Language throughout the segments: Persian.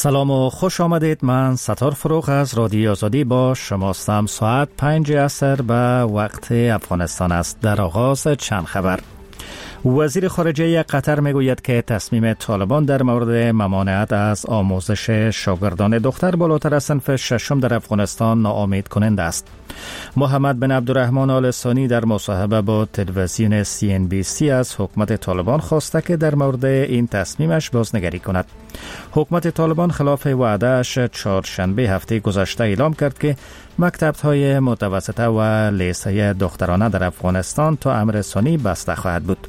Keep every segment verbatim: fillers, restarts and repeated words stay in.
سلام و خوش آمدید. من ستار فروغ از رادیو آزادی با شماستم. ساعت پنج عصر به وقت افغانستان است. در آغاز چند خبر. وزیر خارجه قطر میگوید که تصمیم طالبان در مورد ممانعت از آموزش شاگردان دختر بالاتر از صنف ششم در افغانستان ناامید کننده است. محمد بن عبدالرحمن آل ثانی در مصاحبه با تلویزیون سی ان بی سی از حکومت طالبان خواسته که در مورد این تصمیمش بازنگری کند. حکومت طالبان خلاف وعده‌اش چهارشنبه هفته گذشته اعلام کرد که مکتب‌های متوسطه و لیسه دخترانه در افغانستان تا امر ثانی بسته خواهد بود.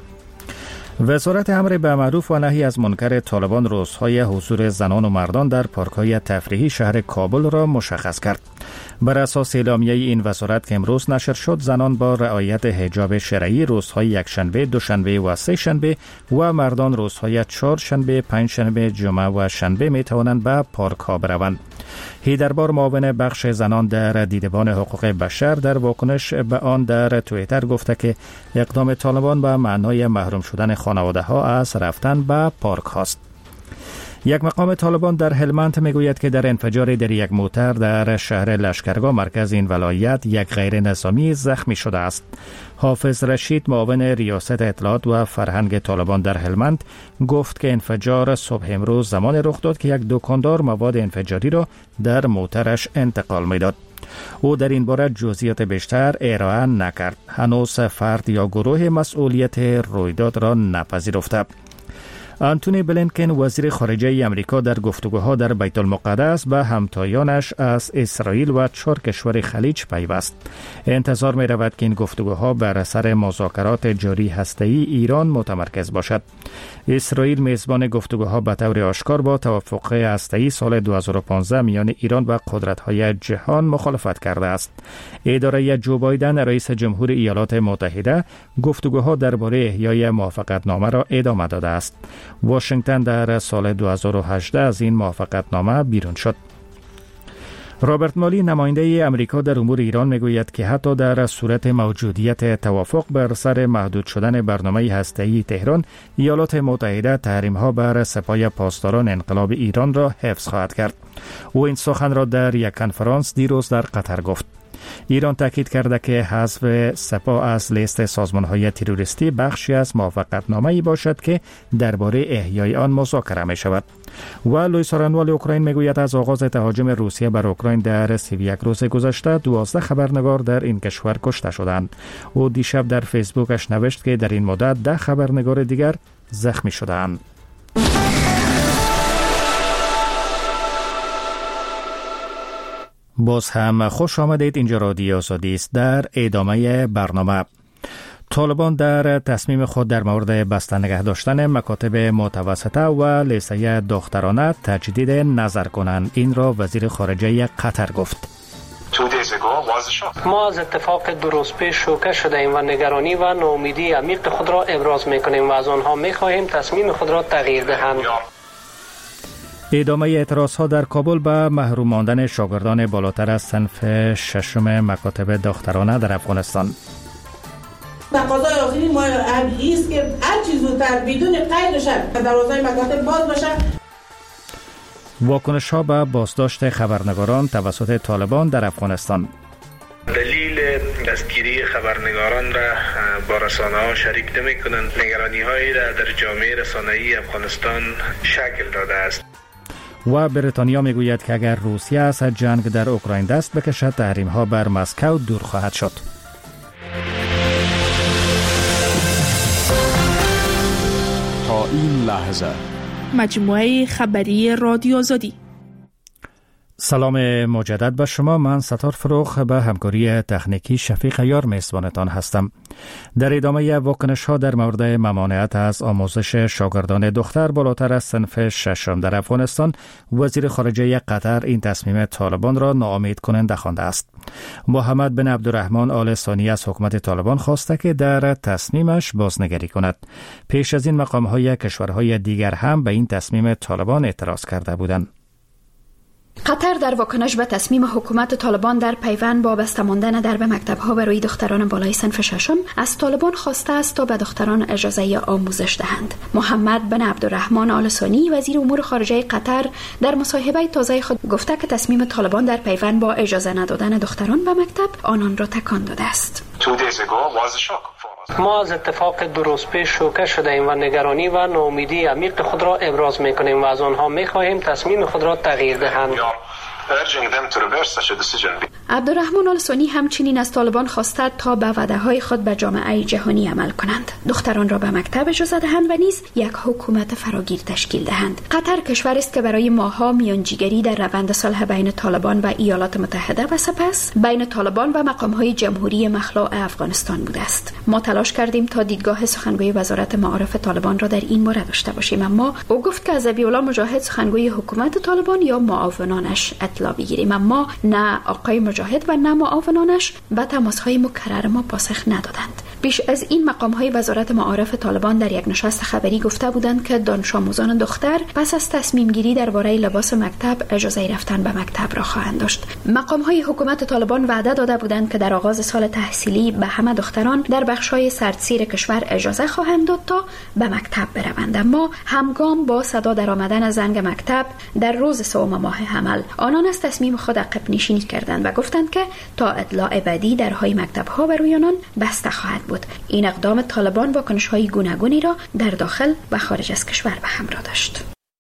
وزارت امر بالمعروف و نهی از منکر طالبان روزهای حضور زنان و مردان در پارک‌های تفریحی شهر کابل را مشخص کرد. بر اساس اعلامیه این وزارت که امروز نشر شد، زنان با رعایت حجاب شرعی روزهای یکشنبه، دوشنبه و سه شنبه و مردان روزهای چهارشنبه، پنجشنبه، جمعه و شنبه می توانند به پارک‌ها بروند. هیدربار معاون بخش زنان در دیدبان حقوق بشر در واکنش به آن در توییتر گفته که اقدام طالبان به معنای محروم شدن خانواده ها از رفتن به پارک هاست. یک مقام طالبان در هلمند میگوید که در انفجار در یک موتر در شهر لشکرگاه مرکز این ولایت یک غیر نظامی زخمی شده است. حافظ رشید معاون ریاست اطلاعات و فرهنگ طالبان در هلمند گفت که انفجار صبح امروز زمان رخ داد که یک دکاندار مواد انفجاری را در موترش انتقال میداد. او در این باره جزئیات بیشتر ارائه نکرد. هنوز فرد یا گروه مسئولیت رویداد را نپذیرفته. آنتونی بلینکن وزیر خارجه امریکا در گفتگوها در بیت المقدس به همتایانش از اسرائیل و چهار کشور خلیج پیوست. انتظار می رود که این گفتگوها بر اثر مذاکرات جاری هسته‌ای ایران متمرکز باشد. اسرائیل میزبان گفتگوها به طور آشکار با توافق هسته‌ای سال دو هزار و پانزده میان ایران و قدرت‌های جهان مخالفت کرده است. اداره جو بایدن رئیس جمهور ایالات متحده گفتگوها درباره احیای موافقتنامه را ادامه داده است. واشنگتن در سال دو هزار و هجده از این موافقتنامه بیرون شد. رابرت مالی نماینده امریکا در امور ایران میگوید که حتی در صورت موجودیت توافق بر سر محدود شدن برنامه هسته‌ای تهران، ایالات متحده تحریم‌ها بر سپاه پاسداران انقلاب ایران را حفظ خواهد کرد. او این سخن را در یک کنفرانس دیروز در قطر گفت. ایران تاکید کرده که حذف سپاه از لیست سازمان‌های تروریستی بخشی از موافقتنامه‌ای باشد که درباره احیای آن مذاکره می‌شود. و لوئیس آرنوال اوکراین میگوید از آغاز تهاجم روسیه بر اوکراین در سی و یک روز گذشته دوازده خبرنگار در این کشور کشته شدند. او دیشب در فیسبوکش نوشت که در این مدت ده خبرنگار دیگر زخمی شدند. باز هم خوش آمدید. اینجا رادیو آزادی است. در ادامه برنامه، طالبان در تصمیم خود در مورد بسته نگه داشتن مکاتب متوسطه و لیسه دخترانه تجدید نظر کنند. این را وزیر خارجه قطر گفت. ما از اتفاق درست پیش شوکه شده ایم و نگرانی و ناامیدی عمیق خود را ابراز می‌کنیم و از آنها می‌خواهیم تصمیم خود را تغییر دهند. ادامه اعتراض‌ها در کابل به محروم ماندن شاگردان بالاتر از صنف ششم مکاتب دخترانه در افغانستان. تقاضای آخرین ما است که هر چیز زودتر بدون قید شد دروازه مکاتب باز بشه. واکنش‌ها به بازداشت خبرنگاران توسط طالبان در افغانستان. دلیل دستگیری خبرنگاران را با رسانه‌ها شریک نمی‌کنند. نگرانی‌هایی را در جامعه رسانه‌ای افغانستان شکل داده است. و بریتانیا میگوید که اگر روسیه از جنگ در اوکراین دست بکشد، تحریم‌ها بر مسکو دور خواهد شد. تا این لحظه مجموعه خبری رادیو آزادی. سلام مجدد به شما. من ستار فروغ به همکاری تکنیکی شفیق یار میزبانتان هستم. در ادامه واکنش ها در مورد ممانعت از آموزش شاگردان دختر بالاتر از صنف ششم در افغانستان، وزیر خارجه قطر این تصمیم طالبان را ناامید کننده خوانده است. محمد بن عبدالرحمن آل ثانی از حکومت طالبان خواسته که در تصمیمش بازنگری کند. پیش از این مقام های کشورهای دیگر هم به این تصمیم طالبان اعتراض کرده بودند. قطر در واکنش به تصمیم حکومت طالبان در پیوند با بسته ماندن درب مکتب‌ها برای دختران بالای صنف ششم از طالبان خواسته است تا به دختران اجازه آموزش دهند. محمد بن عبدالرحمن آل ثانی وزیر امور خارجه قطر در مصاحبه تازه خود گفته که تصمیم طالبان در پیوند با اجازه ندادن دختران به مکتب آنان را تکان داده است. ما از اتفاق دو روز پیش شوکه شده ایم و نگرانی و ناامیدی عمیق خود را ابراز می‌کنیم و از آنها می‌خواهیم تصمیم خود را تغییر دهند. عبدالرحمن آل ثانی همچنین از طالبان خواسته تا به وعده‌های خود به جامعه جهانی عمل کنند، دختران را به مکتب اجازه دهند و نیز یک حکومت فراگیر تشکیل دهند. قطر کشوری است که برای ماه‌ها میانجیگری در روند صلح بین طالبان و ایالات متحده و سپس بین طالبان و مقام‌های جمهوری مخلوع افغانستان بوده است. ما تلاش کردیم تا دیدگاه سخنگوی وزارت معارف طالبان را در این مورد داشته باشیم، اما او گفت که از ذبیح‌الله مجاهد سخنگوی حکومت طالبان یا معاونانش اطلاع بگیریم، اما نه آقای مجاهد و نه معاونانش به تماس‌های مکرر ما پاسخ ندادند. بیش از این مقام‌های وزارت معارف طالبان در یک نشست خبری گفته بودند که دانش آموزان دختر پس از تصمیم گیری درباره لباس مکتب اجازه رفتن به مکتب را خواهند داشت. مقام‌های حکومت طالبان وعده داده بودند که در آغاز سال تحصیلی به همه دختران در بخش‌های سردسیر کشور اجازه خواهند داد تا به مکتب بروند، اما همگام با صدا درآمدن زنگ مکتب در روز سوم ماه حمل آنان از تصمیم خود عقب نشینی کردند و گفتند که تا اطلاع بعدی درهای مکتب‌ها برای آنان بسته خواهد بود. این اقدام طالبان واکنش‌های گوناگونی را در داخل و خارج از کشور به همراه داشت.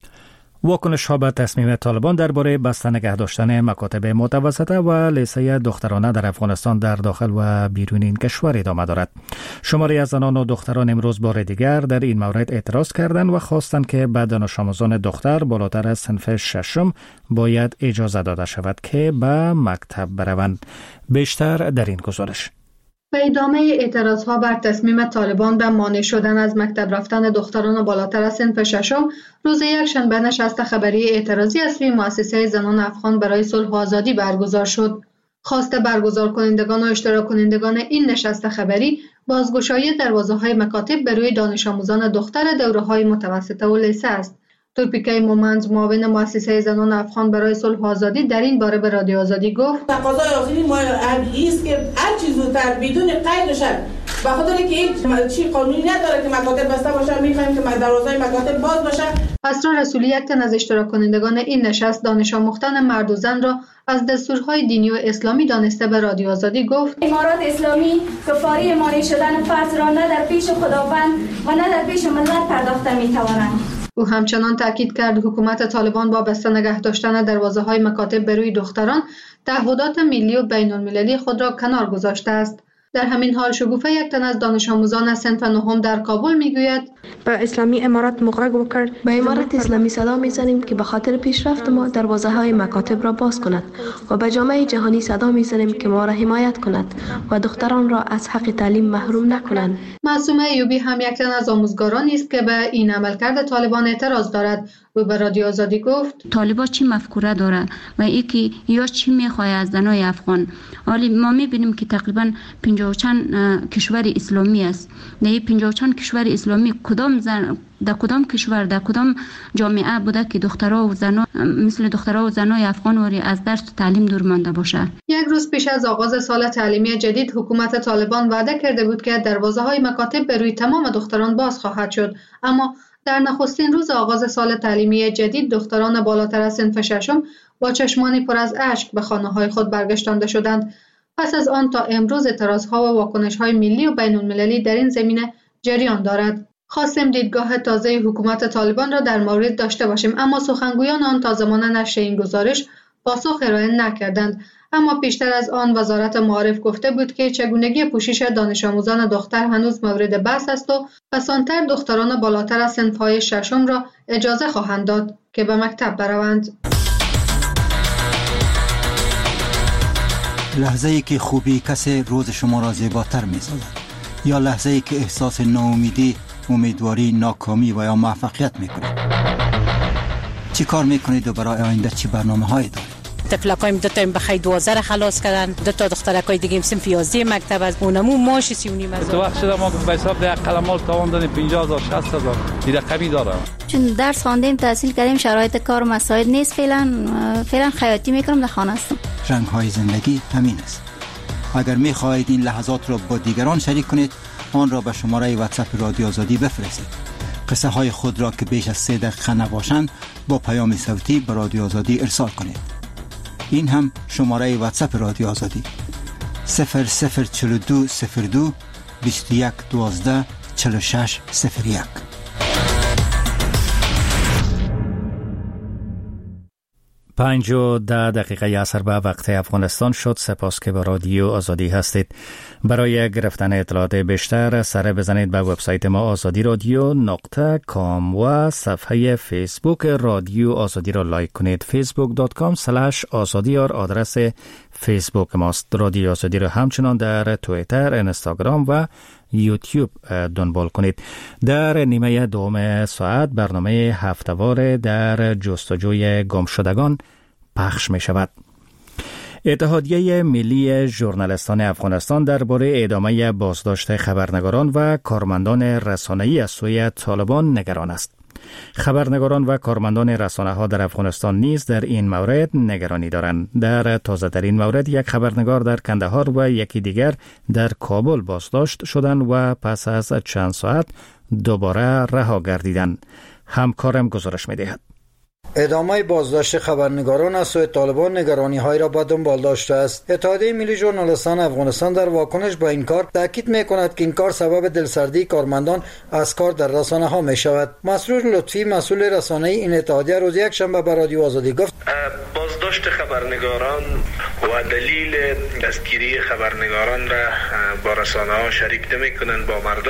واکنش ها به تصمیم طالبان درباره بسته نگه داشتن مکاتب متوسطه و لیسه دخترانه در افغانستان در داخل و بیرون این کشور ادامه دارد. شماری از زنان و دختران امروز بار دیگر در این مورد اعتراض کردند و خواستند که به دانش آموزان دختر بالاتر از صنف ششم باید اجازه داده شود که به مکتب بروند. بیشتر در این گزارش. به ادامه اعتراضها بر تصمیم طالبان به مانع شدن از مکتب رفتن دختران بالاتر از صنف ششم، روز یکشنبه نشست خبری اعتراضی از سوی مؤسسه زنان افغان برای صلح و آزادی برگزار شد. خواست برگزار کنندگان و اشتراک کنندگان این نشست خبری بازگشایی دروازه‌های مکاتب به روی دانش آموزان دختر دوره‌های متوسطه و لیسه است. توپیکای مومند، معاون مؤسسه زنان افغان برای صلح و آزادی، در این باره به رادیو آزادی گفت: تقاضای آخری ما همین است که هر چیز زودتر بدون قید بشه، به خاطر که هیچ چی قانونی نداره که مکاتب بسته باشه، می‌خوایم که دروازه‌های مکاتب باز باشه. اسرا رسولی، یک تن از اشتراک کنندگان این نشست، دانش آموختن مرد و زن را از دستورهای دینی و اسلامی دانسته به رادیو آزادی گفت: امارات اسلامی کفاری مانع شدن فرض را نه در پیش خداوند و نه در پیش ملت پرداخته می‌توانند. او همچنان تاکید کرد حکومت طالبان با بسته نگه داشتن دروازه‌های مکاتب به روی دختران تعهدات ملی و بین‌المللی خود را کنار گذاشته است. در همین حال شگوفه، یک تن از دانش آموزان از صنف نهم در کابل میگوید: به اسلامی امارات مغرق کرد. به امارات اسلامی صدا میزنیم که به خاطر پیشرفت ما دروازه های مکاتب را باز کند و به جامعه جهانی صدا میزنیم که ما را حمایت کند و دختران را از حق تعلیم محروم نکنند. معصومه ایوبی هم یک تن از آموزگارانی است که به این عملکرد طالبان اعتراض دارد. او به رادیو آزادی گفت: طالبان چی مفکوره داره و اینکه یا چی میخواد از زنای افغان. حالا ما میبینیم که تقریبا پنجاه و چند کشور اسلامی است. در این پنجاه و چند کشور اسلامی کدام زن در کدام کشور در کدام جامعه بوده که دخترها و زنها مثل دخترها و زنای افغان وری از درس و تعلیم دور مانده باشه؟ یک روز پیش از آغاز سال تعلیمی جدید، حکومت طالبان وعده کرده بود که دروازه‌های مکاتب به روی تمام دختران باز خواهد شد، اما در نخستین روز آغاز سال تعلیمی جدید دختران بالاتر از صنف ششم با چشمانی پر از اشک به خانه‌های خود برگشتانده شدند. پس از آن تا امروز اعتراض‌ها و واکنش‌های ملی و بین‌المللی در این زمینه جریان دارد. خواستیم دیدگاه تازه حکومت طالبان را در مورد داشته باشیم، اما سخنگویان آن تا زمان نشر این گزارش پاسخ ارائه نکردند. اما پیشتر از آن وزارت معارف گفته بود که چگونگی پوشش دانش آموزان دختر هنوز مورد بحث است و پسانتر دختران بالاتر از صنف‌های ششم را اجازه خواهند داد که به مکتب بروند. لحظه‌ای که خوبی کسی روز شما را زیباتر می‌سازد، یا لحظه‌ای که احساس ناامیدی، امیدواری، ناکامی و یا موفقیت می‌کنید. چی کار می‌کنید و برای آینده چی برنامه‌هایی دارید؟ تفلکایم دو تا بخای دوازده خلاص کردن، دو تا دخترکای دیگه صنف یازده مکتب از اونمو ماش سی و نیم هزار. تو وقت شده ما به حساب ده قلمال تاوان دادیم پنجاه هزار شصت هزار این رقمی داره. چون درس خواندیم تحصیل کردیم شرایط کار و مساعد نیست، فعلا فعلا خیاطی میکنم در خانه هستم. رنگ های زندگی همین است. اگر می خواهید این لحظات را با دیگران شریک کنید آن را به شماره واتساپ رادیو آزادی بفرستید. قصه های خود را که بیش از سه دقیقه نباشند با پیام صوتی به رادیو آزادی ارسال کنید. این هم شماره واتساپ رادیو آزادی صفر صفر چهل و دو صفر دو بیست و یک دوازده چهل و شش صفر یک. پنج و ده دقیقه عصر به وقت افغانستان شد. سپاس که با رادیو آزادی هستید. برای گرفتن اطلاعات بیشتر سر بزنید به وبسایت ما آزادی رادیو نقطه کام و صفحه فیسبوک رادیو آزادی را لایک کنید. فیسبوک دات کام سلش آزادی آدرس فیسبوک ماست. رادیو آزادی را همچنان در توییتر، اینستاگرام و یوتیوب دنبال کنید. در نیمه دوم ساعت برنامه هفته‌وار در جستجوی گمشدگان پخش می شود. اتحادیه ملی ژورنالیستان افغانستان درباره ادامه بازداشت خبرنگاران و کارمندان رسانه‌ای از سوی طالبان نگران است. خبرنگاران و کارمندان رسانه‌ها در افغانستان نیز در این مورد نگرانی دارند. در تازه‌ترین مورد یک خبرنگار در کندهار و یکی دیگر در کابل بازداشت شدند و پس از چند ساعت دوباره رها گردیدند. همکارم گزارش می‌دهد. ادامه بازداشت خبرنگاران از سوی طالبان نگرانی های را به دنبال داشته است. اتحادیه ملی ژورنالیستان افغانستان در واکنش به این کار تاکید می‌کند که این کار سبب دلسردی کارمندان از کار در رسانه ها می شود. مسرور لطفی مسئول رسانه‌ای این اتحادیه روز یک شنبه به رادیو آزادی گفت بازداشت خبرنگاران و دلیل دستگیری خبرنگاران را با رسانه ها شریک نمی‌کنند، با مردم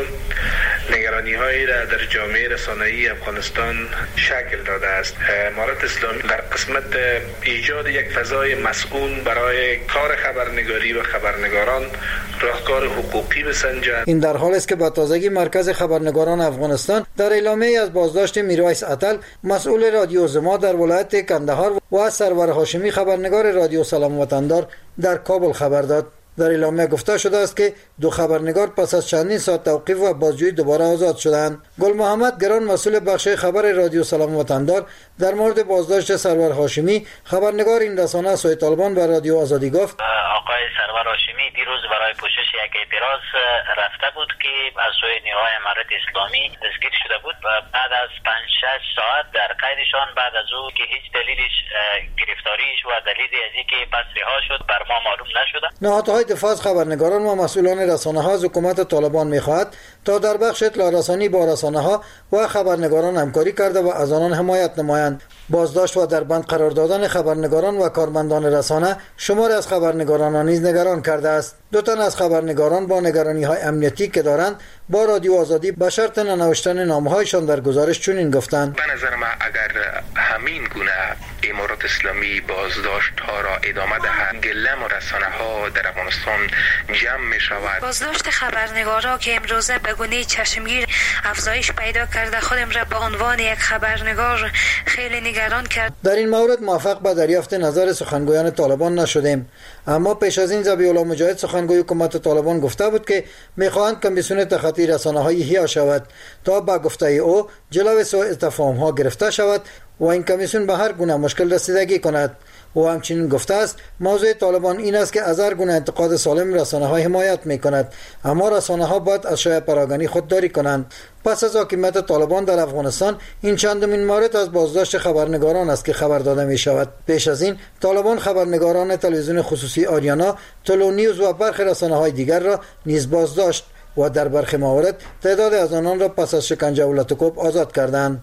نگرانی هایی را در جامعه رسانه‌ای افغانستان شکل داده است. امارت اسلامی در قسمت ایجاد یک فضای مسئول برای کار خبرنگاری و خبرنگاران راهکار حقوقی بسنجد. این در حالی است که با تازگی مرکز خبرنگاران افغانستان در اعلامیه از بازداشت میرویس عطل مسئول رادیو زما در ولایت کندهار و سرور هاشمی خبرنگار رادیو سلام وطندار در کابل خبر داد. در اعلامیه گفته شده است که دو خبرنگار پس از چندین ساعت توقیف و بازجویی دوباره آزاد شدند. گل محمد گران مسئول بخش خبر رادیو سلام وطندار در مورد بازداشت سرور هاشمی خبرنگار این رسانه سوی طالبان به رادیو آزادی گفت آقای سرور هاشمی دیروز برای پوشش یک اعتراض رفته بود که از سوی نیروهای امارت اسلامی دستگیر شده بود و بعد از پنج شش ساعت در قیدشان، بعد از او که هیچ دلیلش گرفتاریش و دلیلی از اینکه پس رها شد بر ما معلوم نشده. نهادهای دفاع از خبرنگاران و مسئولان رسانه‌ها از حکومت طالبان می‌خواهد تا در بخش اطلاع رسانی با رسانه‌ها و خبرنگاران همکاری کرده و از آنان حمایت نمایند. بازداشت و در بند قرار دادن خبرنگاران و کارمندان رسانه شمار از خبرنگاران نیز نگران کرده است. دو تن از خبرنگاران با نگرانی‌های امنیتی که دارند با رادیو آزادی به شرط ننوشتن نامه‌هایشان در گزارش چنین گفتند: به نظر من اگر همین گونه امارت اسلامی بازداشت ها را ادامه دهد، گلم و رسانه ها در افغانستان جمع می شود. بازداشت خبرنگارا که امروزه به گونه چشمگیر افزایش پیدا کرده خودم را به عنوان یک خبرنگار خیلی نگران کرد. در این مورد موفق به دریافت نظر سخنگویان طالبان نشدیم، اما پیش از این ذبیح الله مجاهد سخنگوی حکومت طالبان گفته بود که می‌خواهند کمیسیون تخطی رسانه‌های احیا شود تا با گفته او جلوی سوء تفاهم‌ها گرفته شود و این کمیسیون به هر گونه مشکل رسیدگی کند. او همچنین گفته است موضوع طالبان این است که از هر گونه انتقاد سالم رسانه‌ها حمایت می‌کند، اما رسانه‌ها باید از شایع پراگانی خودداری کنند. پس از حاکمیت طالبان در افغانستان این چندمین مورد از بازداشت خبرنگاران است که خبر داده می شود. پیش از این طالبان خبرنگاران تلویزیون خصوصی آریانا، تلو نیوز و برخی رسانه‌های دیگر را نیز بازداشت و در برخی موارد تعداد از آنان را پس از شکنجه و لطکوب آزاد کردند.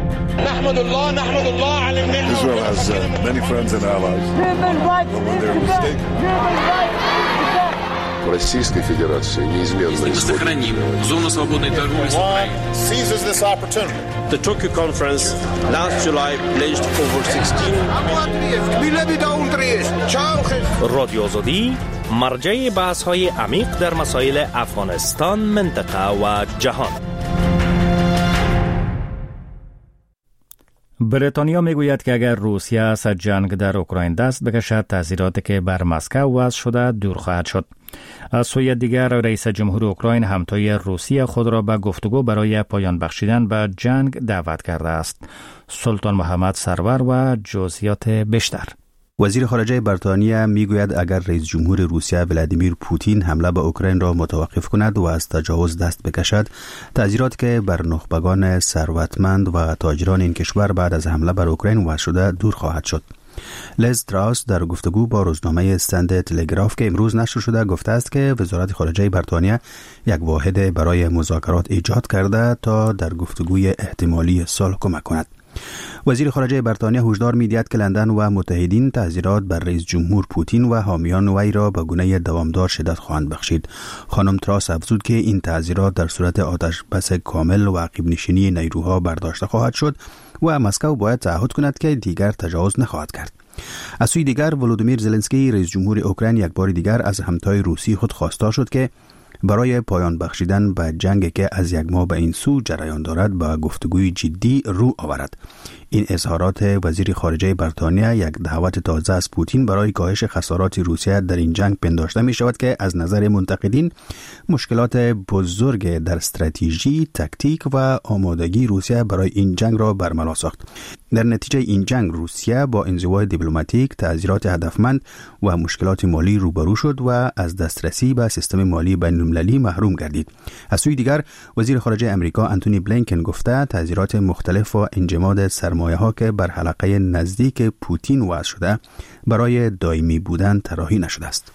نحمد الله نحمد الله على النعمة. Israel has uh, many friends and allies. When they're mistaken. Российской Федерации неизменно мы сохраним зону свободной торговли с Украиной. Seizes this opportunity. The Tokyo conference last July pledged over sixteen. رادیو آزادی مرجع بحث‌های عمیق در مسائل افغانستان، منطقه و جهان. بریتانیا میگوید که اگر روسیه از جنگ در اوکراین دست بکشد، تأثیراتی که بر مسکو وضع شده دور خواهد شد. از سوی دیگر رئیس جمهور اوکراین همتای روسیه خود را به گفتگو برای پایان بخشیدن به جنگ دعوت کرده است. سلطان محمد سرور و جزئیات بیشتر. وزیر خارجه بریتانیا میگوید اگر رئیس جمهور روسیه ولادیمیر پوتین حمله به اوکراین را متوقف کند و از تجاوز دست بکشد، تأثیراتی که بر نخبگان ثروتمند و تاجران این کشور بعد از حمله بر اوکراین وضع شده دور خواهد شد. لیز تراس در گفتگو با روزنامه استند تلگراف که امروز نشر شده گفته است که وزارت خارجه بریتانیا یک واحد برای مذاکرات ایجاد کرده تا در گفتگوی احتمالی صلح کمک کند. وزیر خارجه بریتانیا هشدار می‌دهد که لندن و متحدین تحذیرات بر رئیس جمهور پوتین و حامیان وی را به گونه دوامدار شدت خواهند بخشید. خانم تراس افزود که این تحذیرات در صورت آتش بس کامل و عقب نشینی نیروها برداشته خواهد شد و مسکو باید تعهد کند که دیگر تجاوز نخواهد کرد. از سوی دیگر ولودیمیر زلنسکی رئیس جمهور اوکراین یک بار دیگر از همتای روسی خود خواستار شد که برای پایان بخشیدن به جنگی که از یک ماه به این سو جریان دارد به گفتگوی جدی رو آورد. این اظهارات وزیر خارجه بریتانیا یک دعوت تازه از پوتین برای کاهش خسارات روسیه در این جنگ پنداشته می شود که از نظر منتقدین مشکلات بزرگ در استراتژی، تاکتیک و آمادگی روسیه برای این جنگ را برملا ساخت. در نتیجه این جنگ روسیه با انزوای دیپلماتیک، تعذیرات هدفمند و مشکلات مالی روبرو شد و از دسترسی به سیستم مالی بین‌المللی محروم گردید. از سوی دیگر وزیر خارجه امریکا آنتونی بلینکن گفته تعذیرات مختلف و انجماد سرمایه ها که بر حلقه نزدیک پوتین وضع شده برای دائمی بودن طراحی نشده است.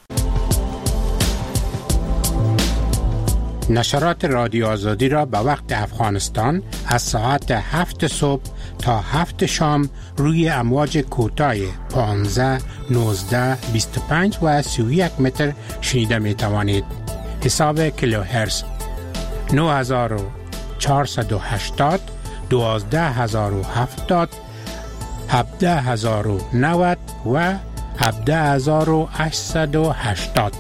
نشرات رادیو آزادی را به وقت افغانستان از ساعت هفت صبح تا هفت شام روی امواج کوتاه پانزده، نوزده، بیست و پنج و سی و یک متر شنیده می توانید. حساب کیلوهرتز نه هزار و چهارصد و هشتاد، دوازده هزار و هفتاد، هفده هزار و نود و هفده هزار و هشتصد و هشتاد.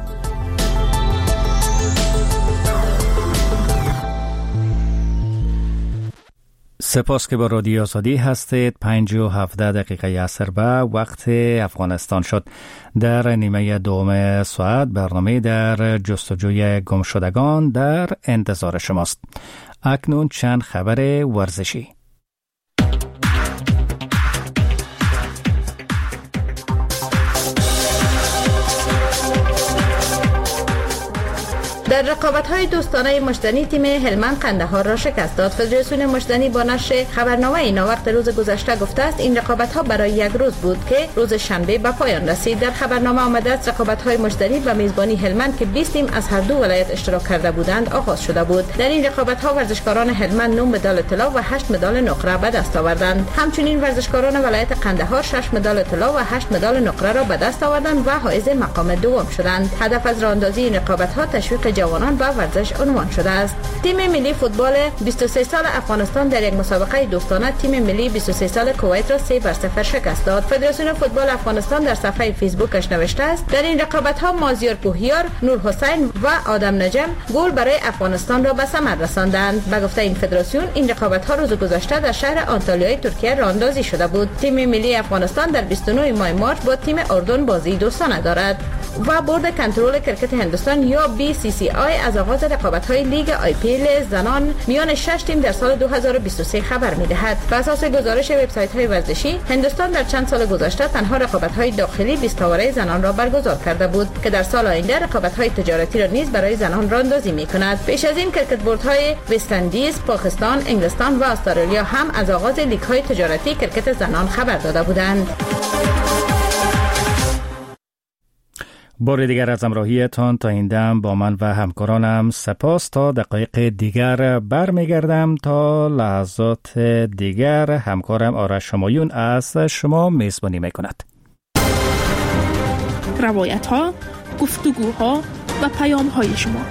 سپاس که با رادیو آزادی هستید. پنج و هفده دقیقه عصر به وقت افغانستان شد. در نیمه دوم ساعت برنامه در جستجوی گمشدگان در انتظار شماست. اکنون چند خبر ورزشی. در رقابت‌های دوستانه مشتنی تیم هلمند قندهار را شکست داد. فدراسیون مشتنی با نشر خبرنامه اینا وقت روز گذشته گفته است این رقابت‌ها برای یک روز بود که روز شنبه به پایان رسید. در خبرنامه آمده است رقابت‌های مشتنی به میزبانی هلمند که بیست تیم از هر دو ولایت اشتراک کرده بودند آغاز شده بود. در این رقابت‌ها ورزشکاران هلمند نه مدال طلا و هشت مدال نقره به دست آوردند. همچنین ورزشکاران ولایت قندهار شش مدال طلا و هشت مدال نقره را به دست آوردند و حائز مقام دوم شدند. هدف از راهاندازی این رقابت‌ها تشویق جوانان به ورزش عنوان شده است. تیم ملی فوتبال بیست و سه سال افغانستان در یک مسابقه دوستانه تیم ملی بیست و سه سال کویت را سه بر صفر شکست داد. فدراسیون فوتبال افغانستان در صفحه فیسبوکش نوشته است در این رقابت‌ها مازیار کوهیار، نور حسین و آدم نجم گل برای افغانستان را به ثمر رساندند. به گفته این فدراسیون این رقابت‌ها روز گذشته در شهر آنتالیای ترکیه راهاندازی شده بود. تیم ملی افغانستان در بیست و نه ماه مارچ با تیم اردن بازی دوستانه دارد. و بورد کنترل کرکت هندوستان یا بی سی سی آی از آغاز رقابت‌های لیگ آی پی ال زنان میان شش تیم در سال دو هزار و بیست و سه خبر می‌دهد. بر اساس گزارش وبسایت‌های ورزشی، هندوستان در چند سال گذشته تنها رقابت‌های داخلی بیست تاوره زنان را برگزار کرده بود که در سال آینده رقابت‌های تجارتی را نیز برای زنان راهاندازی می‌کند. پیش از این کرکت بوردهای وست اندیز، پاکستان، انگلستان و استرالیا هم از آغاز لیگ‌های تجارتی کرکت زنان خبر داده بودند. بار دیگر از همراهیتان تا این دم با من و همکارانم سپاس. تا دقایق دیگر برمیگردم. تا لحظات دیگر همکارم آرش همایون از شما میزبانی میکند. روایت ها، گفتگوها و پیام های شما.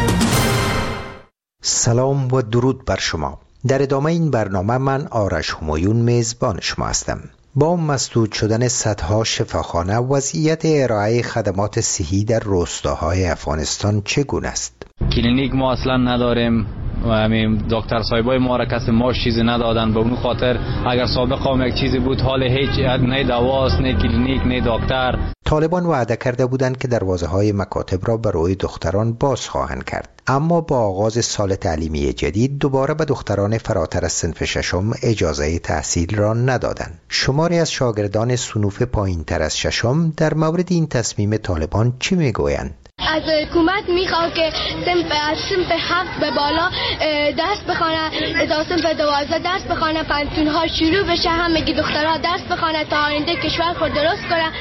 سلام و درود بر شما. در ادامه این برنامه من آرش همایون میزبان شما هستم. با مسدود شدن صدها شفاخانه وضعیت ارائه خدمات صحی در روستاهای افغانستان چگونه است؟ کلینیک ما اصلا نداریم، و همین دکتر صاحبای ما را کسی ماش چیزی ندادن. به اون خاطر اگر سابق هم یک چیزی بود حال هیچ نه دواست نه کلینیک نه دکتر. طالبان وعده کرده بودند که دروازه های مکاتب را برای دختران باز خواهند کرد، اما با آغاز سال تعلیمی جدید دوباره به دختران فراتر از صنف ششم اجازه تحصیل را ندادند. شماری از شاگردان صنوف پایین تر از ششم در مورد این تصمیم طالبان چی میگویند؟ از حکومت میخواد که صنف از صنف هفت به بالا درس بخونه، تا صنف دوازده درس بخونه، پنتون ها شروع بشه، همگی دخترها درس بخونه تا آینده کشور خود درست کنه.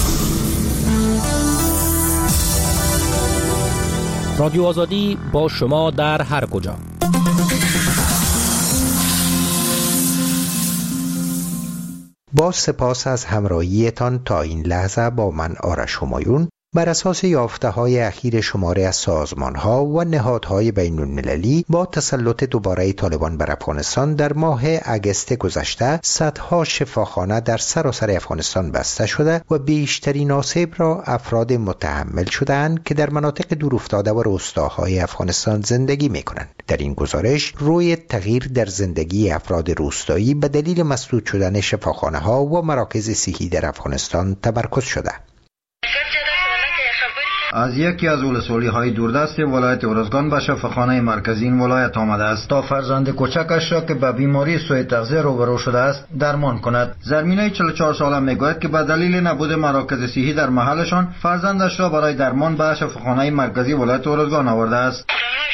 رادیو آزادی با شما در هر کجا. با سپاس از همراهیتان تا این لحظه با من آرش همایون بر اساس یافته‌های اخیر شماره از سازمان‌ها و نهادهای بین‌المللی با تسلط دوباره طالبان بر افغانستان در ماه اگست گذشته صدها شفاخانه در سراسر افغانستان بسته شده و بیشترین آسیب را افراد متحمل شدند که در مناطق دورافتاده و روستاهای افغانستان زندگی می‌کنند. در این گزارش روی تغییر در زندگی افراد روستایی به دلیل مسدود شدن شفاخانه‌ها و مراکز صحی در افغانستان تمرکز شده. از یکی از ولسوالی‌های دوردست ولایت ارزگان به شفاخانه مرکزی این ولایت آمده است تا فرزند کوچکش را که به بیماری سوء تغذیه روبرو شده است درمان کند. زرمینه چهل و چهار ساله میگوید که به دلیل نبود مراکز صحی در محلشان فرزندش را برای درمان به شفاخانه مرکزی ولایت ارزگان آورده است.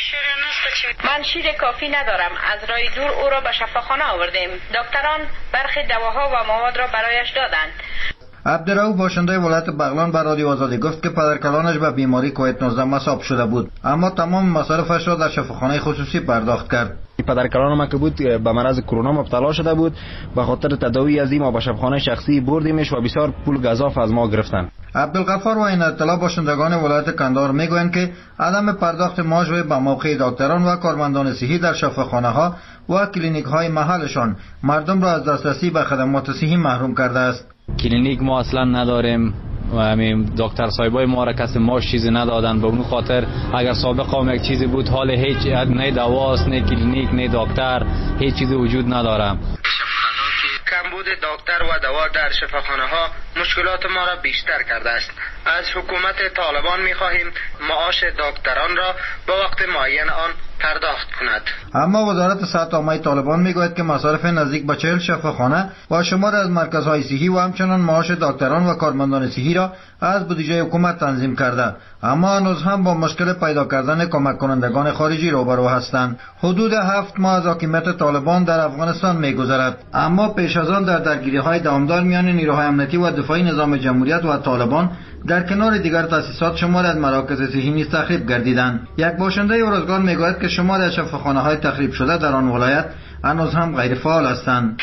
من شیر کافی ندارم، از راه دور او را به شفاخانه آوردیم. دکتران برخی دواها و مواد را برایش دادند. عبدالرؤوف باشنده ولایت بغلان به رادیو آزادی گفت که پدرکلانش به بیماری کووید نوزده مصاب شده بود، اما تمام مصارفش را در شفاخانه خصوصی پرداخت کرد. پدرکلان ما که بود به مرض کرونا مبتلا شده بود، به خاطر تداوی از این ما به شفاخانه شخصی بردیمش و بسیار پول گزاف از ما گرفتن. عبدالغفار و این اطلاع باشندگان ولایت کندهار میگویند که عدم پرداخت ماژ به موقع دکتران و کارمندان صحی در شفاخانه ها و کلینیک های محلشان مردم را از دسترسی به خدمات صحی محروم کرده است. کلینیک ما اصلا نداریم و همین دکتر صاحبای ما را کسی ماش چیزی ندادن. به اون خاطر اگر سابق هم یک چیزی بود حال هیچ نه دواست نه کلینیک نه دکتر هیچ چیزی وجود نداره. کمبود دکتر و دوا در شفاخانه ها مشکلات ما را بیشتر کرده است. از حکومت طالبان می خواهیم معاش دکتران را به وقت معین آن پرداخت کند. اما وزارت صحت عامه طالبان میگوید که مصارف نزدیک به چهل شفاخانه و شمار از مرکزهای صحی و همچنان معاش دکتران و کارمندان صحی را از بودجه حکومت تنظیم کرده، اما هنوز هم با مشکل پیدا کردن کمک کنندگان خارجی روبرو هستند. حدود هفت ماه از حاکمیت طالبان در افغانستان میگذرد، اما پیش از آن در درگیری های دوامدار میان نیروهای امنیتی و دفاعی نظام جمهوریت و طالبان در کنار دیگر تأسیسات شمار از مراکز صحی نیز تخریب گردیدند. یک باشنده ارزگان میگوید که شمار از شفاخانه های تخریب شده در آن ولایت هنوز هم غیر فعال هستند.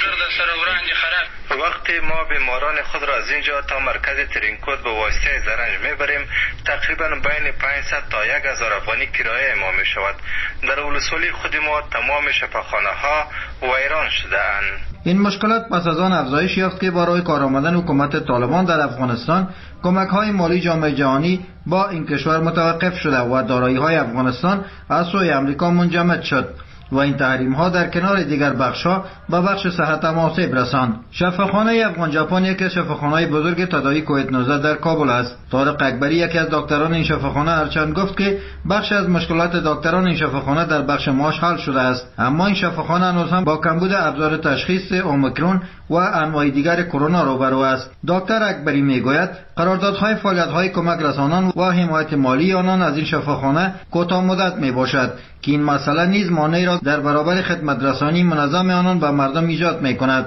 وقتی ما بیماران خود را از اینجا تا مرکز ترینکوت به واسطه زرنج میبریم تقریبا بین پانصد تا یک هزار افغانی کرایه ما می شود. در ولسوالی خود ما تمام شفاخانه ها ویران شده اند. این مشکلات پس از آن افزایش یافت که برای کار آمدن حکومت طالبان در افغانستان کمک های مالی جامعه جهانی با این کشور متوقف شده و دارایی های افغانستان از سوی امریکا منجمد شد و این تحریم ها در کنار دیگر بخش ها به بخش صحت هم آسیب رساند. شفاخانه افغان ژاپن یکی از شفاخانه‌های بزرگ تداوی کووید نوزده در کابل است. طارق اکبری یکی از دکتران این شفاخانه هرچند گفت که بخش از مشکلات دکتران این شفاخانه در بخش معاش حل شده است، اما این شفاخانه هنوز هم با کمبود ابزار تشخیص اومیکرون و انواع دیگر کرونا روبرو است. دکتر اکبری میگوید قراردادهای فعالیت‌های کمک رسانان و حمایت مالی آنان از این شفاخانه کوتاه مدت میباشد که این مسئله نیز مانعی را در برابر خدمت رسانی منظم آنان به مردم ایجاد میکند.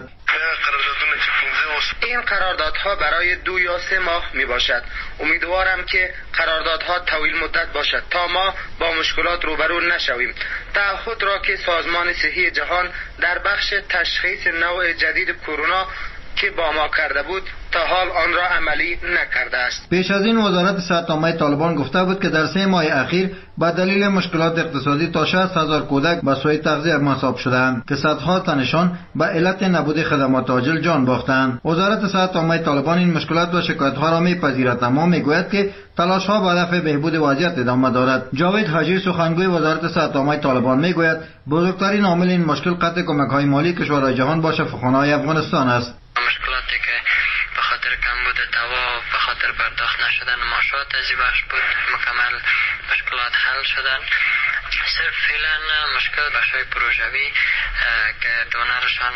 این قراردادها برای دو یا سه ماه می باشد. امیدوارم که قراردادها طویل مدت باشد تا ما با مشکلات روبرو نشویم. تعهد را که سازمان صحی جهان در بخش تشخیص نوع جدید کرونا که با ما کرده بود تا حال آن را عملی نکرده است. پیش از این وزارت صحت عامه طالبان گفته بود که در سه ماه اخیر با دلیل مشکلات اقتصادی تا شصت هزار کودک به سوء تغذیه مصاب شدند که صدها تنشان به علت نبود خدمات عاجل جان باختند. وزارت صحت عامه طالبان این مشکلات و شکایت‌ها را میپذیرد، اما میگوید که تلاش‌ها به هدف بهبود وضعیت ادامه دارد. جاوید حاجی سخنگوی وزارت صحت عامه طالبان میگوید بزرگترین عامل این مشکل قطع کمک‌های مالی کشورهای جهان با شفاخانه‌های افغانستان است. مشکلاتی که به خاطر کمبود دوا، به خاطر پرداخت نشدن معاشات از این بخش بود، مکمل مشکلات حل شدن. صرف فعلا مشکل بخشای پروژوی که دونرشان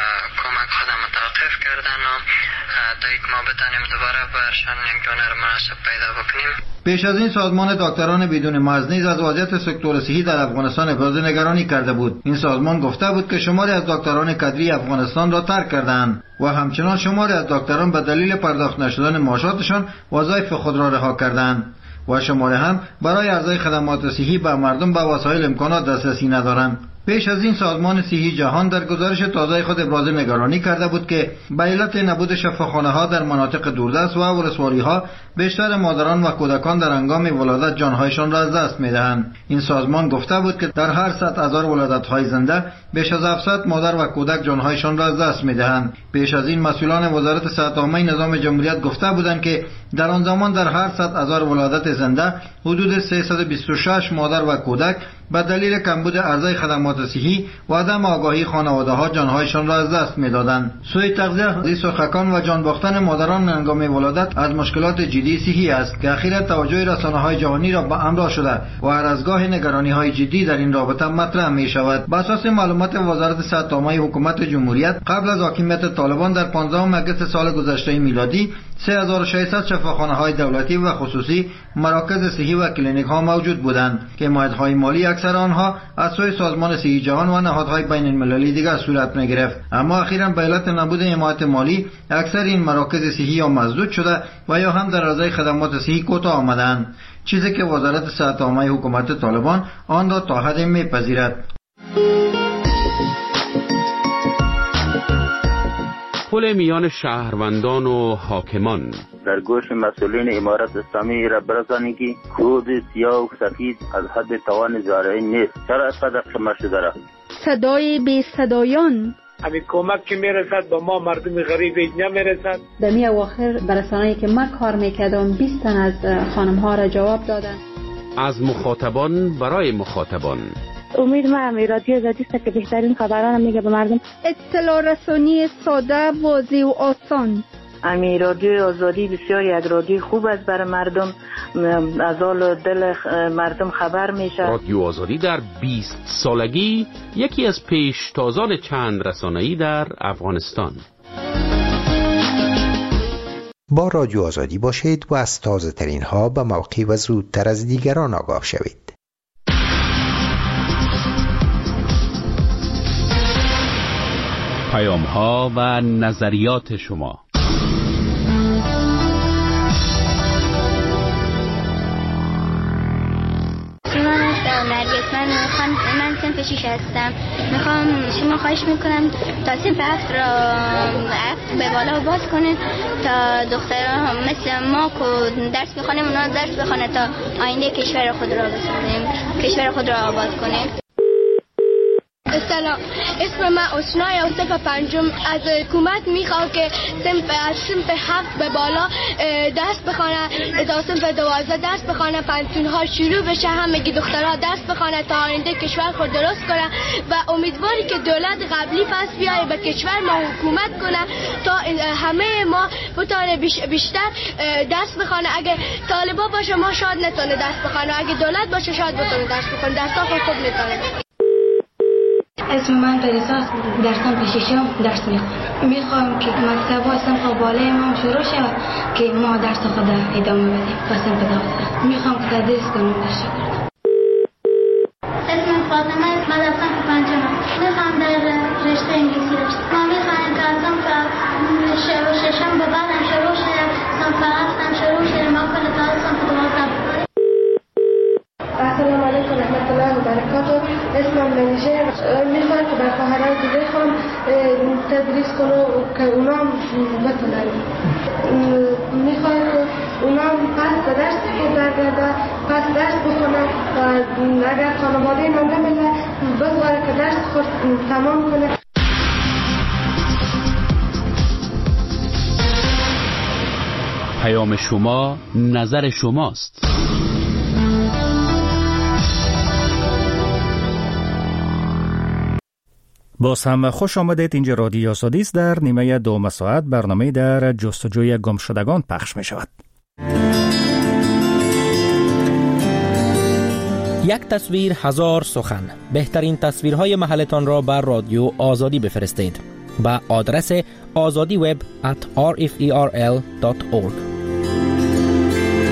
کمک خودم متوقف کردن و تا یک ما بتانیم دوباره برشان یک دونر مناسب پیدا بکنیم. پیش از این سازمان دکتران بدون مرز نیز از وضعیت سکتور صحی در افغانستان ابراز نگرانی کرده بود. این سازمان گفته بود که شماری از دکتران کادری افغانستان را ترک کردند و همچنان شماری از دکتران به دلیل پرداخت نشدن معاشاتشان وظایف خود را رها کردند و شماری هم برای ارزای خدمات صحی به مردم به وسایل امکانات دسترسی ندارند. پیش از این سازمان صحی جهان در گزارش تازه خود ابراز نگرانی کرده بود که به علت نبود شفاخانه‌ها در مناطق دوردست و ولسواری‌ها بیشتر مادران و کودکان در هنگام ولادت جانهایشان را از دست می‌دهند. این سازمان گفته بود که در هر صد هزار ولادت‌های زنده بیش از هفتصد مادر و کودک جانهایشان را از دست می‌دهند. پیش از این مسئولان وزارت صحت عامه نظام جمهوریت گفته بودند که در آن زمان در هر صد هزار ولادت زنده حدود سیصد و بیست و شش مادر و کودک به دلیل کمبود ارزای خدمات صحی و عدم آگاهی خانواده‌ها جانهایشان را از دست می‌دادند. سوء تغذیه، سخکان و جان باختن مادران هنگام ولادت از مشکلات جدی صحی است که اخیراً توجه رسانه‌های جهانی را به همراه شده و هر از گاه نگرانی‌های جدی در این رابطه مطرح می‌شود. بر اساس معلومات وزارت صحت عامه حکومت جمهوریت قبل از حاکمیت طالبان در پانزدهم اگست سال گذشته میلادی سه هزار و ششصد شفاخانه‌های دولتی و خصوصی، مراکز صحی و کلینیک‌ها موجود بودند که حمایت‌های مالی اکثر آنها از سوی سازمان صحی جهان و نهادهای بین‌المللی دیگر صورت می‌گرفت. اما اخیراً به علت نبود حمایت مالی اکثر این مراکز صحی یا مسدود شده و یا هم در ارزای خدمات صحی کوتاه آمدند، چیزی که وزارت صحت عامه حکومت طالبان آن را تا حدی می‌پذیرد. پل میان شهروندان و حاکمان در گوش مسئولین امارت اسلامی را برسانید که کود سیاه و سفید از حد توان زارعی نیست. چرا صدق شما شده را صدای بی صدایان همین کمک که میرسد به ما مردم غریب نمیرسد. در می اواخر برسانه‌ای که ما کار میکردم بیست تن از خانم ها را جواب دادن. از مخاطبان برای مخاطبان. امید ما هم رادیو آزادی است که بهترین خبران میگه به مردم. اطلاع رسانی ساده، واضح و آسان. امی رادیو آزادی بسیار یک رادیو خوب است برای مردم، از حال دل مردم خبر میشه. رادیو آزادی در بیست سالگی یکی از پیشتازان چند رسانه‌ای در افغانستان. با رادیو آزادی باشید و از تازه ترین ها به موقع و زودتر از دیگران آگاه شوید. پیام ها و نظریات شما. من میخوام من صنف شیش هستم. میخوام شما خواهش میکنم تا صنف هفت را هفت به بالا باز کنه تا دختران مثل ما که درس میخوانیم اونا درس بخونه تا آینده کشور خود را بسازیم، کشور خود را آباد کنیم. سلام، اسم من اسنای اوسف پنجم. از حکومت میخوام که صنف از صنف هفت به بالا درس بخونه تا صنف دوازده درس بخونه، پنتون ها شروع بشه، همگی دخترها درس بخونه تا آینده کشور خود درست کنه و امیدواری که دولت قبلی پس بیای به کشور ما حکومت کنه تا همه ما بتونه بیشتر درس بخونه. اگه طالبا باشه ما شاید نتونه درس بخونه، اگه دولت باشه شاید بتونه درس بخونه، درس ها خوب نتونه. اسم من پریساس، در صنف ششم درس میخونم. میخوام که مکتب و صنف بالای ما شروع شود که ما درس خود ادامه بدیم تا صنف دوازده. میخوام که تدریس کنم در شکر. اسم فاطمه است، من در صنف پنجم. میخوام در رشته انگلیسی رشته. ما میخوایم که از صنف ششم به بعد هم شروع شده، صنف هفت هم شروع شده، ما کل تا صنف دوازده. السلام علیکم رحمت الله و برکاته. اسمم منیژه. میخوام که در خواهران دیگه خواهم تدریس کنم که اونا بتونن. میخوام که اونا پس به درس خود برگرده، پس درس بکنن و اگر خانواده من نمیله بذاره که درس خود تمام کنه. پیام شما نظر شماست. باز هم خوش آمدید. اینجا رادیو آزادی است. در نیمه دوم ساعت برنامه در جستجوی گمشدگان پخش می شود. یک تصویر هزار سخن. بهترین تصویرهای محلتان را بر رادیو آزادی بفرستید. با آدرس آزادی وب ات آر اف ای آر ال دات اورگ.